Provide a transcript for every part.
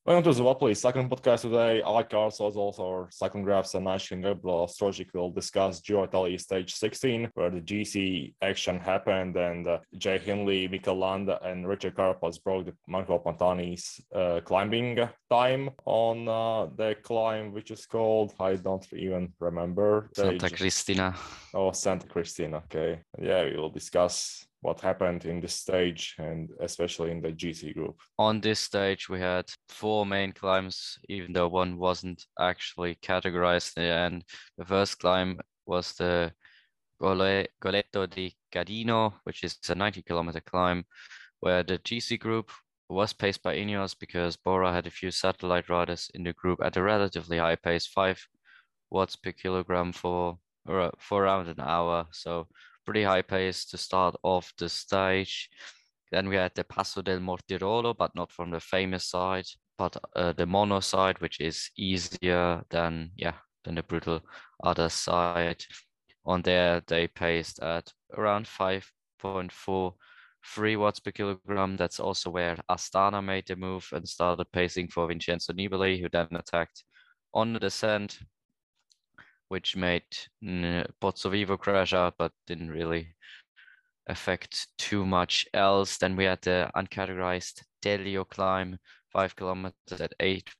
Welcome to the Wapoli Cycling Podcast today. I, Carl Sozos, our cycling graphs and Ashkin Rebro Strojic will discuss Giro Italy Stage 16, where the GC action happened and Jay Hindley, Mikel Landa, and Richard Carapaz broke the Marco Pantani's climbing time on the climb, which is called, I don't even remember. Santa Cristina. Oh, Santa Cristina, okay. Yeah, we will discuss what happened in this stage and especially in the GC group. On this stage, we had four main climbs, even though one wasn't actually categorized. And the first climb was the Goletto di Cadino, which is a 90-kilometer climb, where the GC group was paced by Ineos because Bora had a few satellite riders in the group at a relatively high pace, 5 watts per kilogram for around an hour. So pretty high pace to start off the stage. Then we had the Passo del Mortirolo, but not from the famous side, but the mono side, which is easier than the brutal other side. On there, they paced at around 5.43 watts per kilogram. That's also where Astana made the move and started pacing for Vincenzo Nibali, who then attacked on the descent, which made Pozzovivo crash out, but didn't really affect too much else. Then we had the uncategorized Delio climb, 5 kilometers at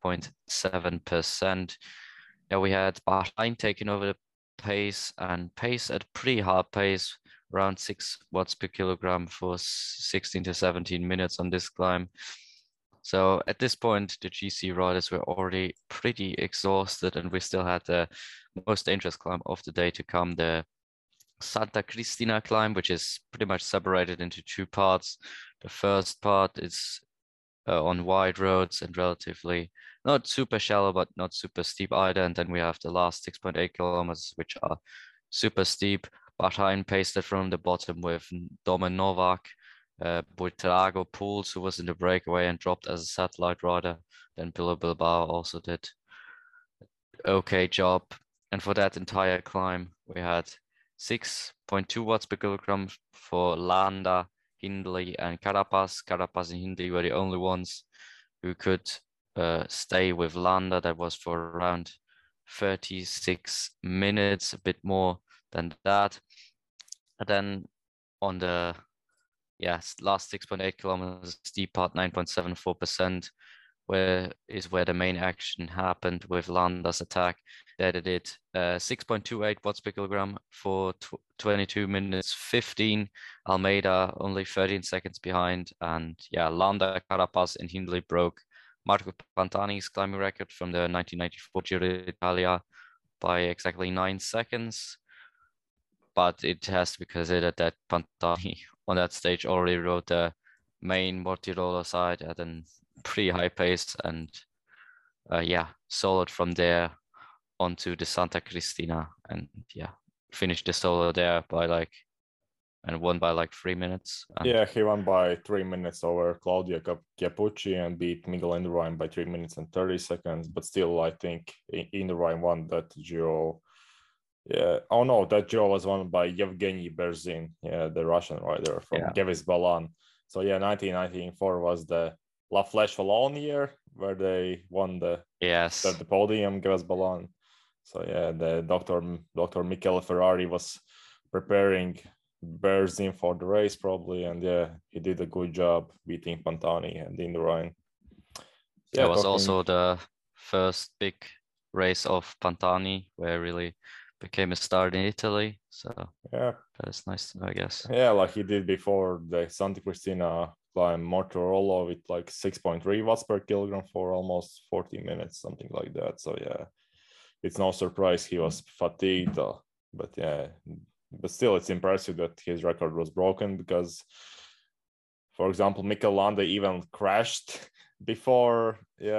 8.7%. Now we had Bahrain taking over the pace and pace at pretty hard pace, around 6 watts per kilogram for 16 to 17 minutes on this climb. So at this point, the GC riders were already pretty exhausted, and we still had the most dangerous climb of the day to come, the Santa Cristina climb, which is pretty much separated into two parts. The first part is on wide roads and relatively not super shallow, but not super steep either. And then we have the last 6.8 kilometers, which are super steep. Bahrain paced it from the bottom with Domen Novak, Buitrago Pools, who was in the breakaway and dropped as a satellite rider. Then Pillar Bilbao also did okay job. And for that entire climb, we had 6.2 watts per kilogram for Landa, Hindley, and Carapaz. Carapaz and Hindley were the only ones who could stay with Landa. That was for around 36 minutes, a bit more than that. And then on the last 6.8 kilometers, steep part 9.74%, where the main action happened with Landa's attack. That it did 6.28 watts per kilogram for 22 minutes 15. Almeida only 13 seconds behind, and Landa, Carapaz, and Hindley broke Marco Pantani's climbing record from the 1994 Giro d'Italia by exactly 9 seconds. But it has to be considered that Pantani on that stage already rode the main Mortirolo side at a pretty high pace and solid from there onto the Santa Cristina and finished the solo there and won by 3 minutes. Yeah, he won by 3 minutes over Claudio Chiappucci and beat Miguel Indurain by 3 minutes and 30 seconds. But still, I think Indurain won that Giro. Yeah. Oh no, that Giro was won by Yevgeny Berzin, the Russian rider from Gevis Balan. So 1994 was the La Flèche Wallonne year where they won the podium, Gevis Balan. So the Dr. Michele Ferrari was preparing Berzin for the race probably, and he did a good job beating Pantani and Indurain. It was also the first big race of Pantani where really became a star in Italy. So that is nice, I guess. Yeah, like he did before the Santa Cristina climb Mortirolo with 6.3 watts per kilogram for almost 40 minutes, something like that. So it's no surprise he was fatigued, but still it's impressive that his record was broken because, for example, Mikel Landa even crashed before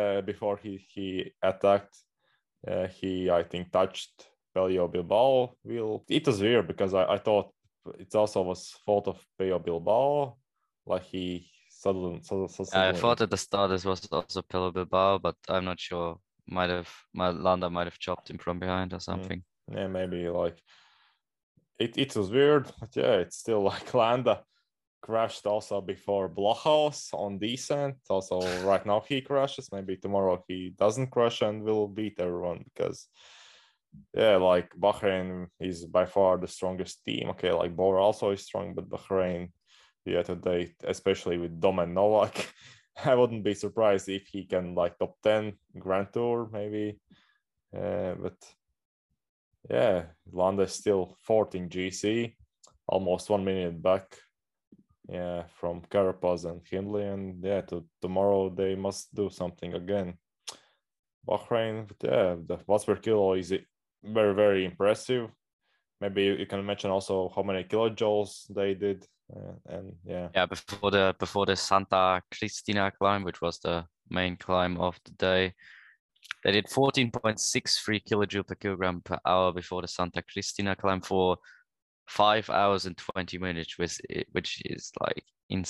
he attacked. He I think touched Pello Bilbao wheel. It was weird because I thought it also was fault of Pello Bilbao. Like he suddenly. I thought at the start this was also Pello Bilbao, but I'm not sure. Landa might have chopped him from behind or something. Yeah, maybe it was weird, but it's still Landa crashed also before Blockhaus on descent. Also, right now he crashes. Maybe tomorrow he doesn't crash and will beat everyone because, yeah, like Bahrain is by far the strongest team. Okay, like Bora also is strong, but Bahrain, yeah, today, especially with Domen Novak, I wouldn't be surprised if he can like top 10 Grand Tour maybe. But yeah, Landa is still fourth in GC, almost 1 minute back. Yeah, from Carapaz and Hindley, and yeah, tomorrow they must do something again. Bahrain, yeah, the watts per kilo is very, very impressive. Maybe you can mention also how many kilojoules they did, and yeah. Yeah, before the Santa Cristina climb, which was the main climb of the day, they did 14.63 kilojoule per kilogram per hour before the Santa Cristina climb for 5 hours and 20 minutes, which is like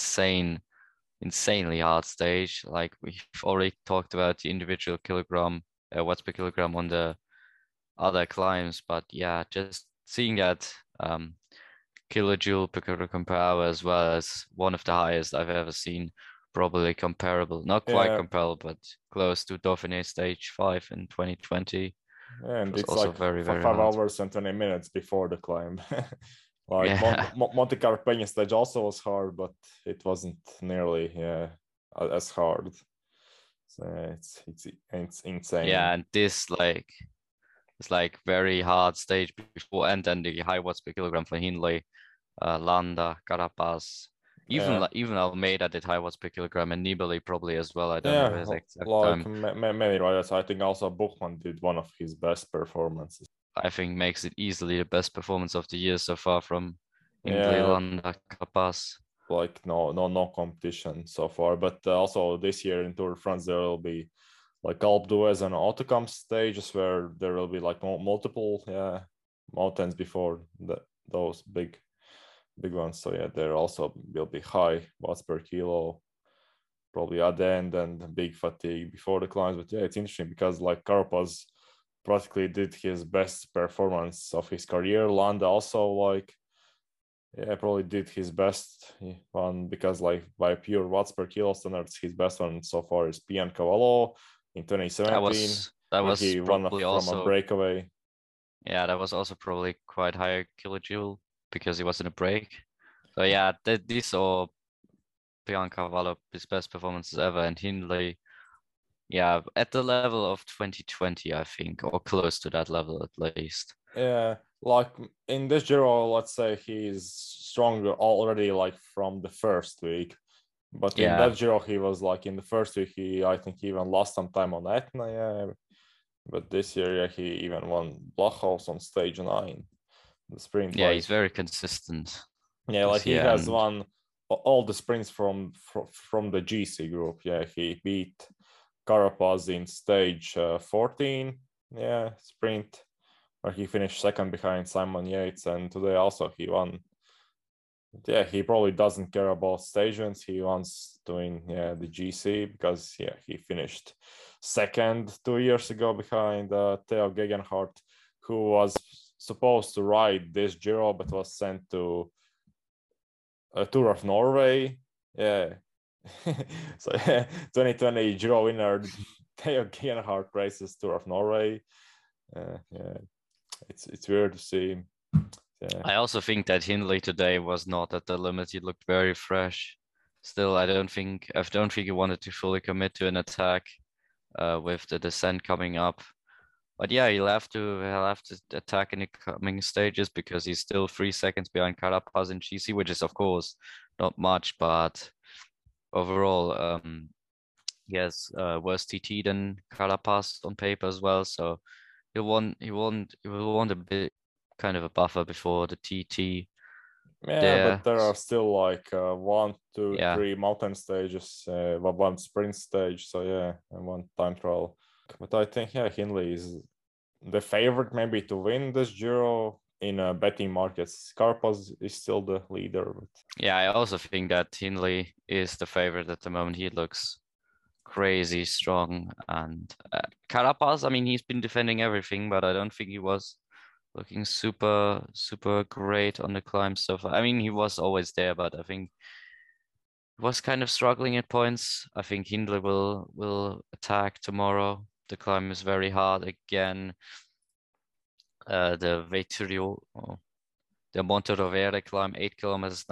insanely hard stage. Like we've already talked about the individual watts per kilogram on the other climbs, but yeah, just seeing that kilojoule per kilogram per hour as well as one of the highest I've ever seen, probably comparable, not quite Yeah, comparable, but close to Dauphiné Stage 5 in 2020. and Was it's also like very, for very 5 hours and 20 minutes before the climb. Like Yeah. Monte Carpena stage also was hard, but it wasn't nearly as hard. So it's insane. Yeah, and this it's like very hard stage before, and then the high watts per kilogram for Hindley, Landa, Carapaz, Yeah, even Almeida did high watts per kilogram, and Nibali probably as well. I don't know yeah, his exact like time. many riders. I think also Buchmann did one of his best performances. I think makes it easily the best performance of the year so far from Hindley, Yeah, Landa, Carapaz. like no competition so far. But also this year in Tour de France there will be like Alpe d'Huez and Autocamp stages where there will be like multiple mountains before those big ones. So yeah, there also will be high watts per kilo probably at the end and big fatigue before the climbs. But yeah, it's interesting because like Carapaz practically did his best performance of his career. Landa also like probably did his best one because like by pure watts per kilo standards, his best one so far is Piancavallo in 2017, That where was he won probably from a also breakaway. yeah, that was also probably quite higher kilojoule because he was in a break. So yeah, this or Piancavallo his best performances ever, and Hindley, yeah, at the level of 2020, I think, or close to that level at least. Yeah, like in this Giro, let's say he's stronger already like from the first week. But in Yeah, that Giro, he was like in the first week, I think he even lost some time on Etna, yeah. But this year, yeah, he even won Blockhaus on stage 9, the sprint. yeah, Like, he's very consistent yeah, like this he year, has and won all the sprints from the GC group. Yeah, he beat Carapaz in stage 14, yeah, sprint, where he finished second behind Simon Yates, and today also he won. Yeah, he probably doesn't care about stations. He wants doing the GC because he finished second 2 years ago behind Theo Gegenhardt, who was supposed to ride this Giro but was sent to a Tour of Norway. Yeah. So 2020 Giro winner Theo Gegenhardt races Tour of Norway. Yeah, it's weird to see. Yeah. I also think that Hindley today was not at the limit. He looked very fresh. Still, I don't think he wanted to fully commit to an attack with the descent coming up. But yeah, he'll have to attack in the coming stages because he's still 3 seconds behind Carapaz in GC, which is of course not much, but overall, he has worse TT than Carapaz on paper as well. So he will want a bit kind of a buffer before the TT Yeah, but there. there are still like one, two, Yeah, three mountain stages, one sprint stage. So yeah, and one time trial. But I think Hindley is the favorite maybe to win this Giro in betting markets. Carapaz is still the leader. But yeah. I also think that Hindley is the favorite at the moment. He looks crazy strong, and Carapaz. I mean, he's been defending everything, but I don't think he was looking super great on the climb so far. I mean, he was always there, but I think was kind of struggling at points. I think Hindley will attack tomorrow. The climb is very hard again. The Vetturio, the Monte Rovere climb, 8 kilometers,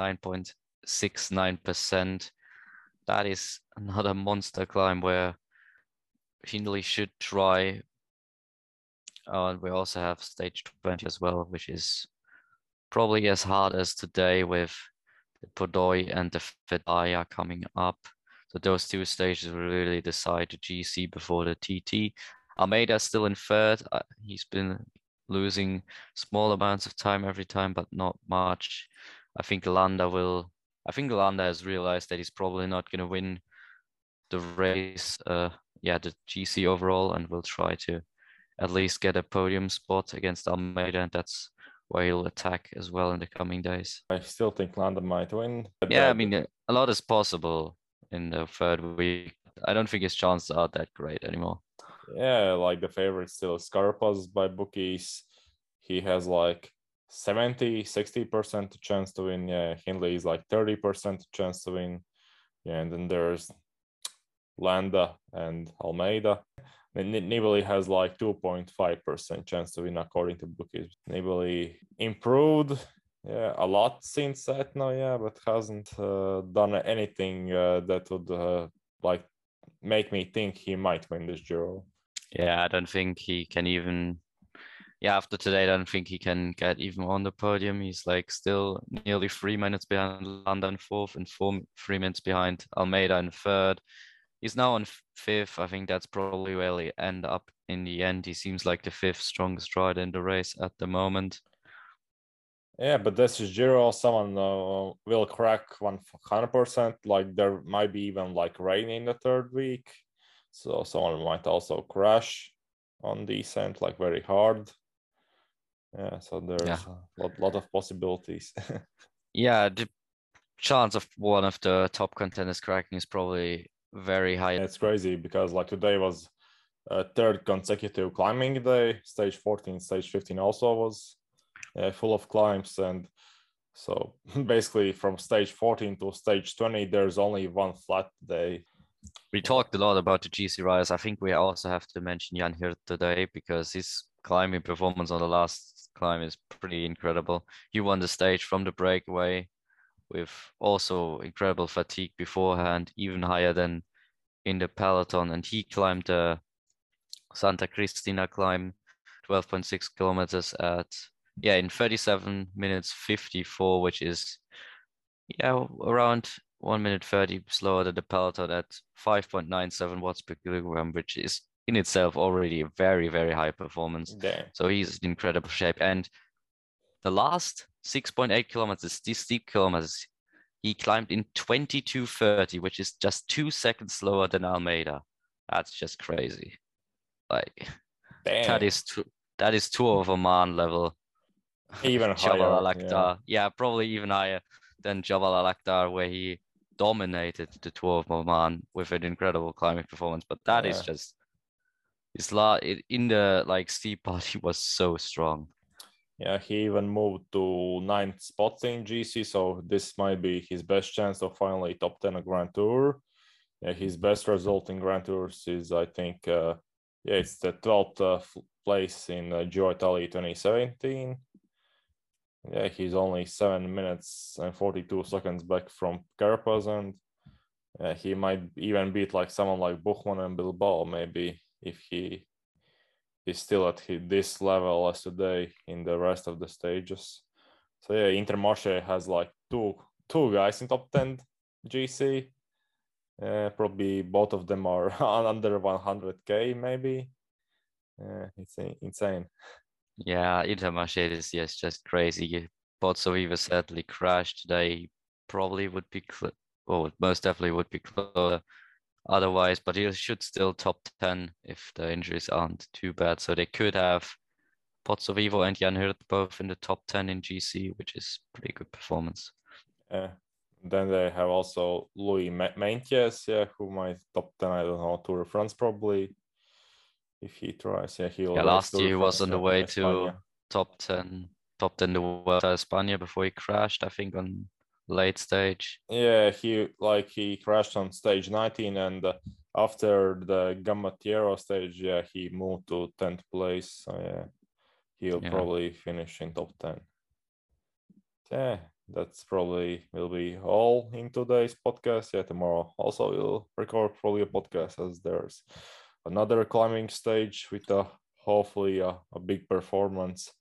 9.69%. That is another monster climb where Hindley should try. And we also have stage 20 as well, which is probably as hard as today with the Podoy and the Fedaya coming up. So those two stages will really decide the GC before the TT. Almeida's still in third. He's been losing small amounts of time every time, but not much. I think Landa has realized that he's probably not going to win the race, the GC overall, and will try to at least get a podium spot against Almeida, and that's where he'll attack as well in the coming days. I still think Landa might win. Yeah, I mean, a lot is possible in the third week. I don't think his chances are that great anymore. Yeah, like the favorite still is Carapaz by bookies. He has like 60% chance to win. Yeah, Hindley is like 30% chance to win. Yeah, and then there's Landa and Almeida. And Nibali has like 2.5% chance to win according to bookies. Nibali improved, yeah, a lot since Etna, yeah, but hasn't done anything that would like make me think he might win this Giro. Yeah, I don't think he can even. Yeah, after today, I don't think he can get even on the podium. He's like still nearly 3 minutes behind Landa in fourth and 3 minutes behind Almeida in third. He's now on fifth. I think that's probably where he'll end up in the end. He seems like the fifth strongest rider in the race at the moment. Yeah, but this is Giro. Someone will crack 100%. Like there might be even like rain in the third week. So someone might also crash on descent like very hard. Yeah, so there's a lot of possibilities. Yeah, the chance of one of the top contenders cracking is probably very high. It's crazy because like today was a third consecutive climbing day. Stage 14, stage 15 also was full of climbs. And so basically from stage 14 to stage 20, there's only one flat day. We talked a lot about the GC riders. I think we also have to mention Jan Hirt today because his climbing performance on the last climb is pretty incredible. He won the stage from the breakaway with also incredible fatigue beforehand, even higher than in the peloton. And he climbed the Santa Cristina climb, 12.6 kilometers in 37 minutes 54, which is around 1 minute 30 slower than the peloton at 5.97 watts per kilogram, which is in itself already a very, very high performance. Damn. So he's in incredible shape. And the last 6.8 kilometers, these steep kilometers, he climbed in 22:30, which is just 2 seconds slower than Almeida. That's just crazy. Like, damn. that is Tour of Oman level. Even Jabal higher. Al-Akhtar. Yeah, probably even higher than Jabal Al-Akhtar, where he dominated the Tour of Oman with an incredible climbing performance. But that is just in the like steep part, he was so strong. Yeah, he even moved to 9th spot in GC, so this might be his best chance of finally top 10 a Grand Tour. Yeah, his best result in Grand Tours is, I think, it's the 12th place in Giro Italia 2017. Yeah, he's only 7 minutes and 42 seconds back from Carapaz, and he might even beat like someone like Buchmann and Bilbao, maybe, if he is still at this level as today in the rest of the stages. So yeah, Intermarché has like two guys in top 10 GC. Probably both of them are under 100k, maybe. It's insane. Yeah, Intermarché is just crazy. Pozzovivo sadly crashed today. Probably would be most definitely would be closer otherwise, but he should still top 10 if the injuries aren't too bad. So they could have Pozzovivo and Jan Hirt both in the top 10 in GC, which is pretty good performance. Then they have also Louis Meintjes, who might top 10, I don't know, Tour de France probably. If he tries, he'll last year he was on the way to top 10 the Vuelta a España before he crashed, I think, on late stage. Yeah, he crashed on stage 19, and after the Gamma-Tiero stage, yeah, he moved to 10th place. So yeah, he'll probably finish in top 10. Yeah, that's probably will be all in today's podcast. Yeah, tomorrow also we'll record probably a podcast as there's another climbing stage with hopefully a big performance.